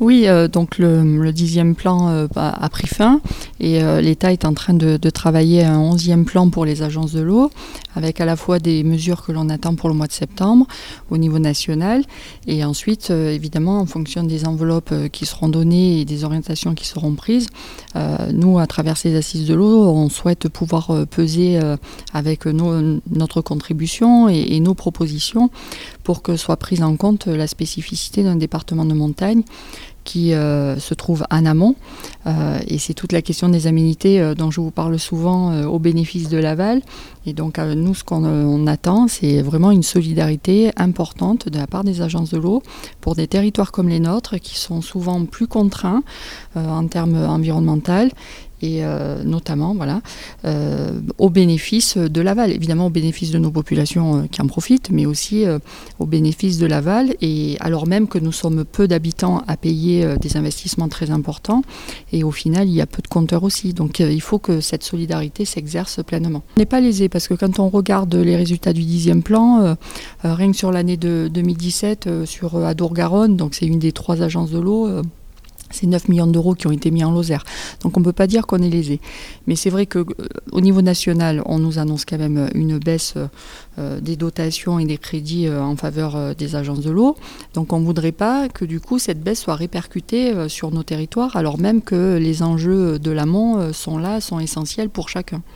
Oui, donc le 10e plan a pris fin et l'État est en train de travailler à un 11e plan pour les agences de l'eau, avec à la fois des mesures que l'on attend pour le mois de septembre au niveau national et ensuite, évidemment, en fonction des enveloppes qui seront données et des orientations qui seront prises, nous, à travers ces assises de l'eau, on souhaite pouvoir peser avec notre contribution et nos propositions pour que soit prise en compte la spécificité d'un département de montagne qui se trouve en amont. Et c'est toute la question des aménités dont je vous parle souvent au bénéfice de l'aval. Et donc nous, ce qu'on attend, c'est vraiment une solidarité importante de la part des agences de l'eau pour des territoires comme les nôtres qui sont souvent plus contraints en termes environnementaux et notamment au bénéfice de l'aval, évidemment au bénéfice de nos populations qui en profitent, mais aussi au bénéfice de l'aval, et alors même que nous sommes peu d'habitants à payer des investissements très importants, et au final il y a peu de compteurs aussi, donc il faut que cette solidarité s'exerce pleinement. On n'est pas lésé parce que quand on regarde les résultats du 10e plan, rien que sur l'année de 2017 sur Adour-Garonne, donc c'est une des 3 agences de l'eau, c'est 9 millions d'euros qui ont été mis en Lozère. Donc on ne peut pas dire qu'on est lésé. Mais c'est vrai qu'au niveau national, on nous annonce quand même une baisse des dotations et des crédits en faveur des agences de l'eau. Donc on ne voudrait pas que du coup cette baisse soit répercutée sur nos territoires, alors même que les enjeux de l'amont sont là, sont essentiels pour chacun.